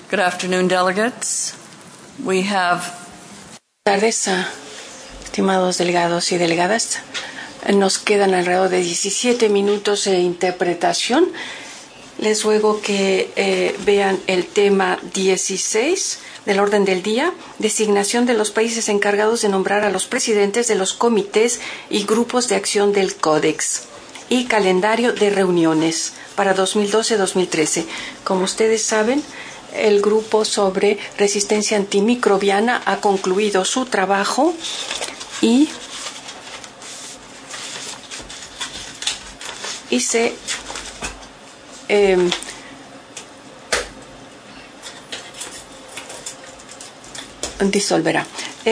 Good afternoon, delegates. We have... Buenas tardes, estimados delegados y delegadas. Nos quedan alrededor de 17 minutos de interpretación. Les ruego que vean el tema 16 del orden del día, designación de los países encargados de nombrar a los presidentes de los comités y grupos de acción del Códex y calendario de reuniones para 2012-2013. Como ustedes saben, el grupo sobre resistencia antimicrobiana ha concluido su trabajo y se disolverá.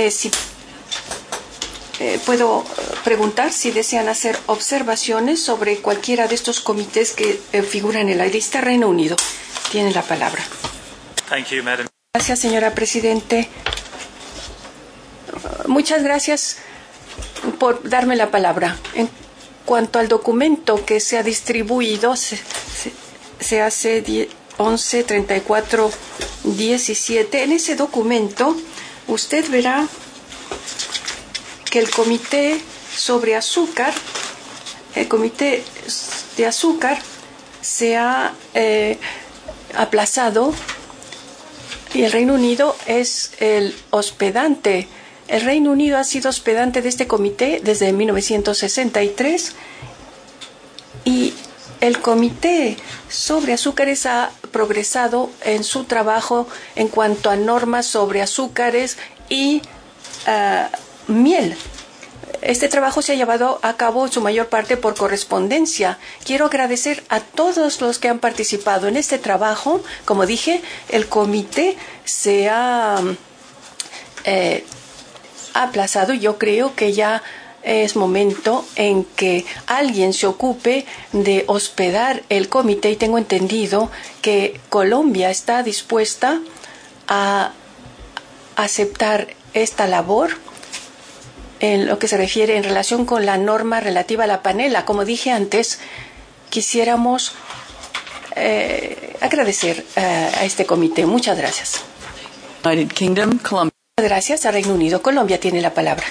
Puedo preguntar si desean hacer observaciones sobre cualquiera de estos comités que figuran en la lista. Reino Unido tiene la palabra. Thank you, Madam. Gracias, señora Presidente. Muchas gracias por darme la palabra. En cuanto al documento que se ha distribuido, se hace 11-34-17. En ese documento usted verá que el comité sobre azúcar, el comité de azúcar se ha aplazado y el Reino Unido es el hospedante. El Reino Unido ha sido hospedante de este comité desde 1963 y el comité sobre azúcares ha progresado en su trabajo en cuanto a normas sobre azúcares y miel. Este trabajo se ha llevado a cabo en su mayor parte por correspondencia. Quiero agradecer a todos los que han participado en este trabajo. Como dije, el comité se ha aplazado. Yo creo que ya es momento en que alguien se ocupe de hospedar el comité y tengo entendido que Colombia está dispuesta a aceptar esta labor en lo que se refiere en relación con la norma relativa a la panela. Como dije antes, quisiéramos agradecer a este comité. Muchas gracias. United Kingdom, Colombia. Gracias a Reino Unido. Colombia tiene la palabra.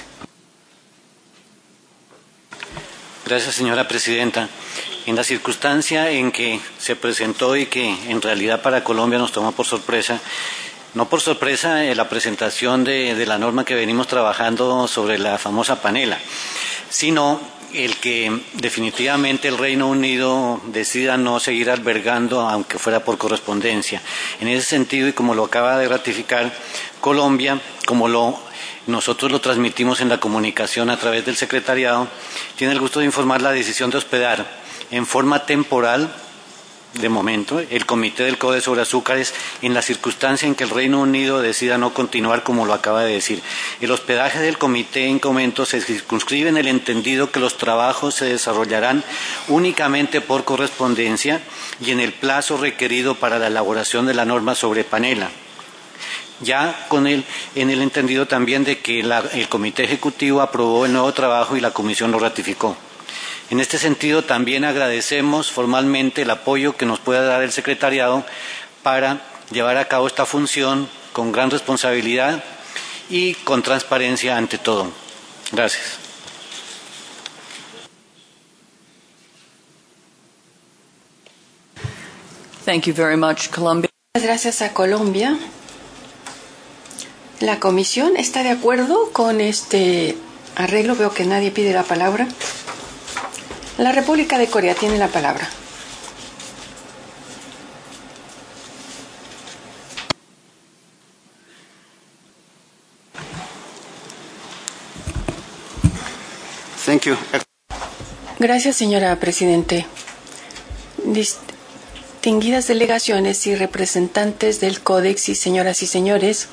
Gracias, señora Presidenta. En la circunstancia en que se presentó y que en realidad para Colombia nos toma por sorpresa, no por sorpresa la presentación de la norma que venimos trabajando sobre la famosa panela, sino el que definitivamente el Reino Unido decida no seguir albergando, aunque fuera por correspondencia. En ese sentido, y como lo acaba de ratificar Colombia, nosotros lo transmitimos en la comunicación a través del secretariado, tiene el gusto de informar la decisión de hospedar en forma temporal, de momento, el Comité del Códex sobre Azúcares en la circunstancia en que el Reino Unido decida no continuar como lo acaba de decir. El hospedaje del Comité en comento se circunscribe en el entendido que los trabajos se desarrollarán únicamente por correspondencia y en el plazo requerido para la elaboración de la norma sobre panela. Ya en el entendido también de que el Comité Ejecutivo aprobó el nuevo trabajo y la Comisión lo ratificó. En este sentido, también agradecemos formalmente el apoyo que nos pueda dar el secretariado para llevar a cabo esta función con gran responsabilidad y con transparencia ante todo. Gracias. Thank you very much, Colombia. Gracias a Colombia. La Comisión está de acuerdo con este arreglo. Veo que nadie pide la palabra. La República de Corea tiene la palabra. Thank you. Gracias, señora Presidente. Distinguidas delegaciones y representantes del Códex y señoras y señores,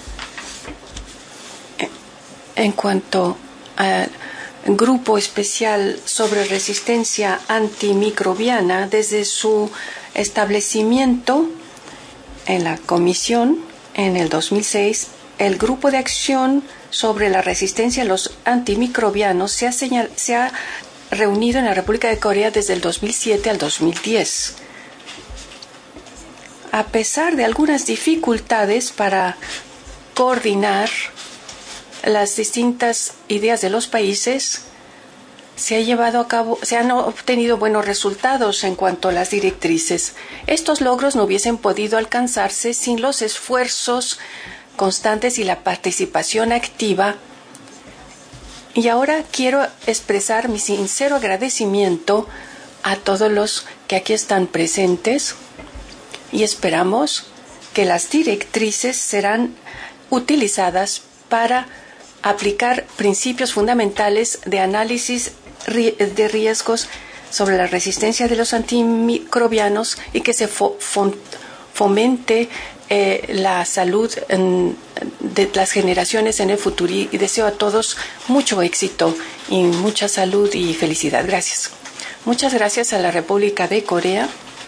en cuanto al Grupo Especial sobre Resistencia Antimicrobiana, desde su establecimiento en la Comisión en el 2006, el Grupo de Acción sobre la Resistencia a los Antimicrobianos se ha reunido en la República de Corea desde el 2007 al 2010. a pesar de algunas dificultades para coordinar las distintas ideas de los países, se han obtenido buenos resultados en cuanto a las directrices. Estos logros no hubiesen podido alcanzarse sin los esfuerzos constantes y la participación activa. Y ahora quiero expresar mi sincero agradecimiento a todos los que aquí están presentes y esperamos que las directrices serán utilizadas para aplicar principios fundamentales de análisis de riesgos sobre la resistencia de los antimicrobianos y que se fomente la salud de las generaciones en el futuro. Y deseo a todos mucho éxito y mucha salud y felicidad. Gracias. Muchas gracias a la República de Corea.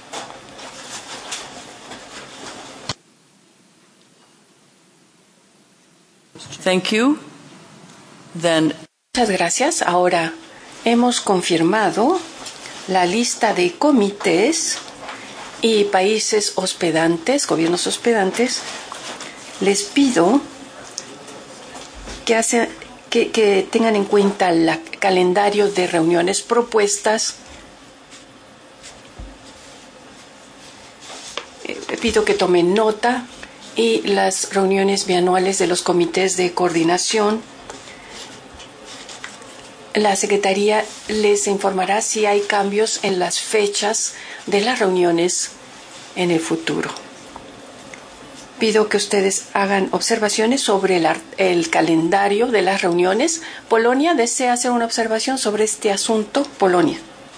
Thank you. Muchas gracias. Ahora hemos confirmado la lista de comités y países hospedantes, gobiernos hospedantes. Les pido que tengan en cuenta el calendario de reuniones propuestas. Pido que tomen nota y las reuniones bianuales de los comités de coordinación. La Secretaría les informará si hay cambios en las fechas de las reuniones en el futuro. Pido que ustedes hagan observaciones sobre el calendario de las reuniones. Polonia desea hacer una observación sobre este asunto. Polonia.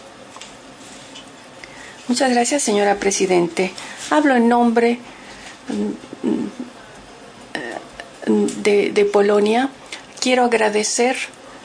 Muchas gracias, señora Presidente. Hablo en nombre de Polonia. Quiero agradecer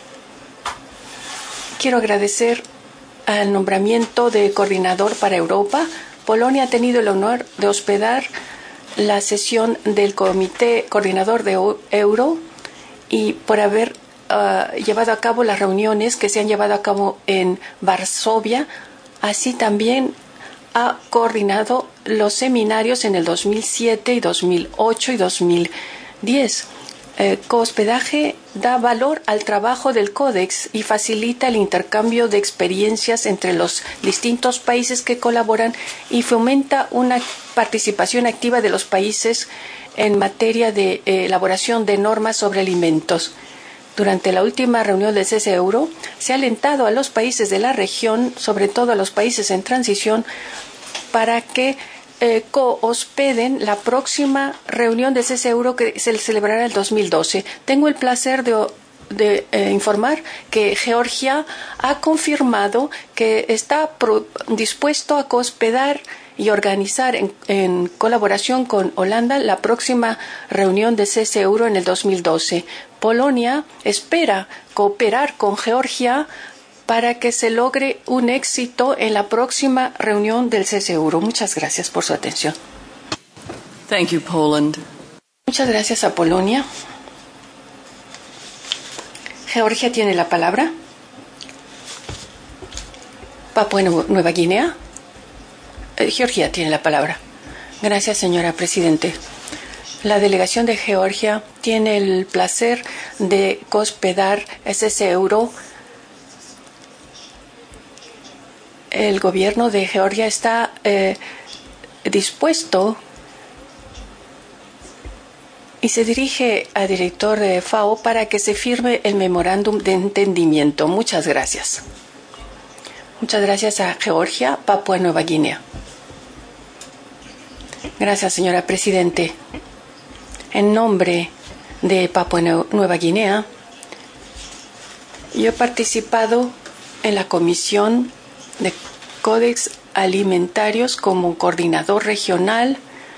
al nombramiento de coordinador para Europa. Polonia ha tenido el honor de hospedar la sesión del Comité Coordinador de Euro y por haber llevado a cabo las reuniones que se han llevado a cabo en Varsovia. Así también ha coordinado los seminarios en el 2007 y 2008 y 2010. Cohospedaje da valor al trabajo del Códex y facilita el intercambio de experiencias entre los distintos países que colaboran y fomenta una participación activa de los países en materia de elaboración de normas sobre alimentos. Durante la última reunión del CC Euro, se ha alentado a los países de la región, sobre todo a los países en transición, para que co-hospeden la próxima reunión del CC Euro que se celebrará en el 2012. Tengo el placer de informar que Georgia ha confirmado que está dispuesto a co-hospedar y organizar en colaboración con Holanda la próxima reunión del CC Euro en el 2012. Polonia espera cooperar con Georgia para que se logre un éxito en la próxima reunión del CC Euro. Muchas gracias por su atención. Thank you, Poland. Muchas gracias a Polonia. Georgia tiene la palabra. Papua Nueva Guinea. Georgia tiene la palabra. Gracias, señora Presidente. La delegación de Georgia tiene el placer de hospedar CC Euro. El gobierno de Georgia está dispuesto y se dirige al director de FAO para que se firme el memorándum de entendimiento. Muchas gracias. Muchas gracias a Georgia, Papua Nueva Guinea. Gracias, señora Presidente. En nombre de Papua Nueva Guinea, yo he participado en la Comisión de Códex Alimentarios como coordinador regional.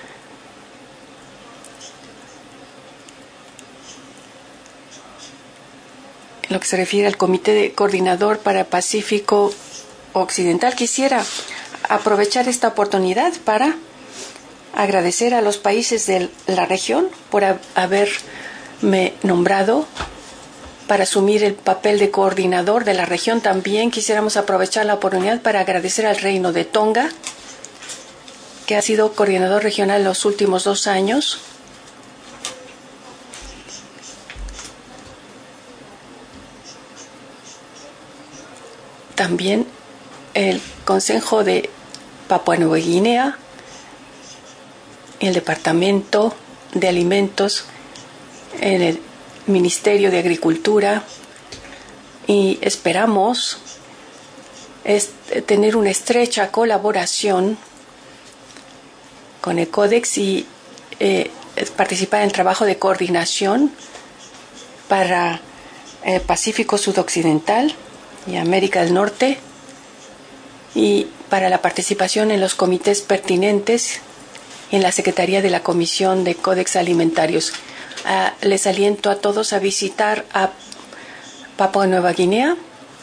En lo que se refiere al Comité de Coordinador para Pacífico Occidental, quisiera aprovechar esta oportunidad para agradecer a los países de la región por haberme nombrado para asumir el papel de coordinador de la región. También quisiéramos aprovechar la oportunidad para agradecer al Reino de Tonga que ha sido coordinador regional los últimos 2 años. También el Consejo de Papua Nueva Guinea, el Departamento de Alimentos, en el Ministerio de Agricultura, y esperamos tener una estrecha colaboración con el Codex y participar en el trabajo de coordinación para el Pacífico Sudoccidental y América del Norte, y para la participación en los comités pertinentes en la Secretaría de la Comisión de Códex Alimentarios. Les aliento a todos a visitar a Papua Nueva Guinea,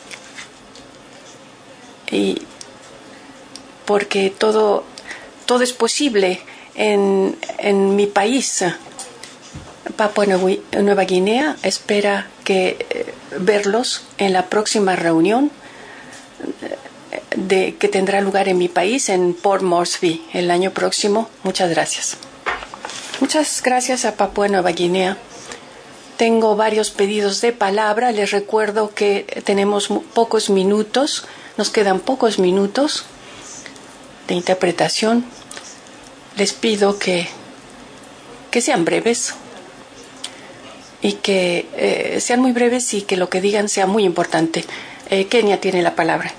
y porque todo es posible en mi país. Papua Nueva Guinea espera verlos en la próxima reunión que tendrá lugar en mi país, en Port Moresby, el año próximo. Muchas gracias. Muchas gracias a Papua Nueva Guinea. Tengo varios pedidos de palabra. Les recuerdo que tenemos pocos minutos. Nos quedan pocos minutos de interpretación. Les pido que sean breves y que sean muy breves y que lo que digan sea muy importante. Kenia tiene la palabra.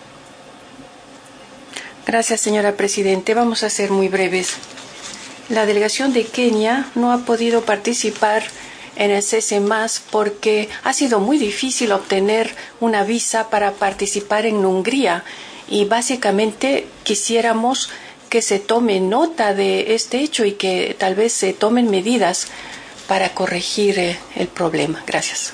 Gracias, señora Presidente. Vamos a ser muy breves. La delegación de Kenia no ha podido participar en el CC+ porque ha sido muy difícil obtener una visa para participar en Hungría, y básicamente quisiéramos que se tome nota de este hecho y que tal vez se tomen medidas para corregir el problema. Gracias.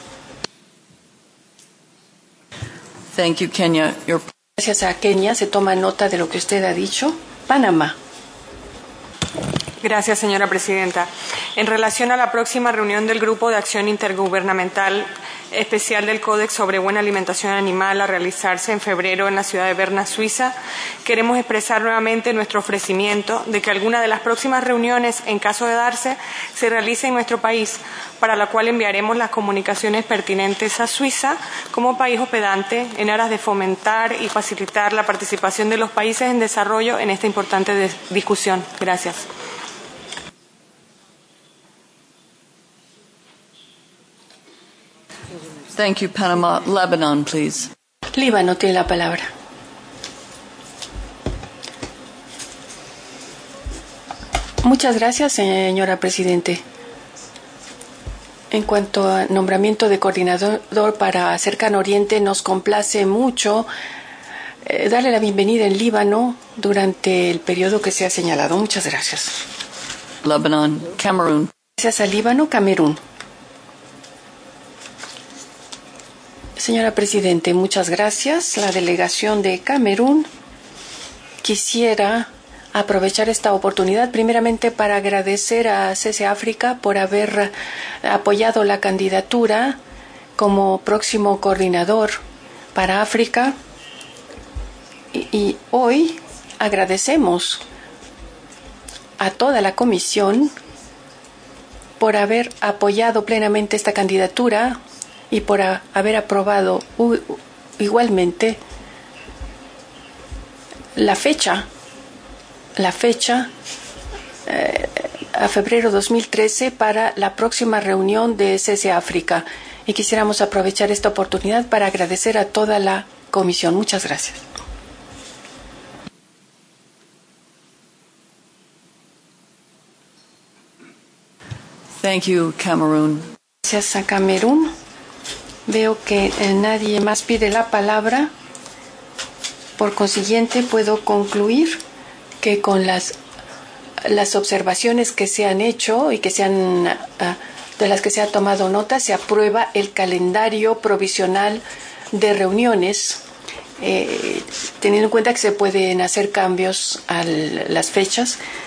Thank you, Kenya. Gracias a Kenia. Se toma nota de lo que usted ha dicho. Panamá. Gracias, señora presidenta. En relación a la próxima reunión del Grupo de Acción Intergubernamental Especial del Códex sobre Buena Alimentación Animal a realizarse en febrero en la ciudad de Berna, Suiza, queremos expresar nuevamente nuestro ofrecimiento de que alguna de las próximas reuniones, en caso de darse, se realice en nuestro país, para la cual enviaremos las comunicaciones pertinentes a Suiza como país hospedante en aras de fomentar y facilitar la participación de los países en desarrollo en esta importante discusión. Gracias. Thank you, Panama. Lebanon, please. Líbano tiene la palabra. Muchas gracias, señora Presidente. En cuanto a nombramiento de coordinador para Cercano Oriente, nos complace mucho darle la bienvenida en Líbano durante el periodo que se ha señalado. Muchas gracias. Lebanon, Cameroon. Gracias a Líbano, Camerún. Señora Presidente, muchas gracias. La delegación de Camerún quisiera aprovechar esta oportunidad primeramente para agradecer a CC África por haber apoyado la candidatura como próximo coordinador para África, y hoy agradecemos a toda la comisión por haber apoyado plenamente esta candidatura y por haber aprobado igualmente la fecha a febrero 2013 para la próxima reunión de CC África. Y quisiéramos aprovechar esta oportunidad para agradecer a toda la comisión. Muchas gracias. Thank you, Cameroon. Gracias a Camerún. Veo que nadie más pide la palabra. Por consiguiente, puedo concluir que con las observaciones que se han hecho y que de las que se ha tomado nota, se aprueba el calendario provisional de reuniones, teniendo en cuenta que se pueden hacer cambios a las fechas.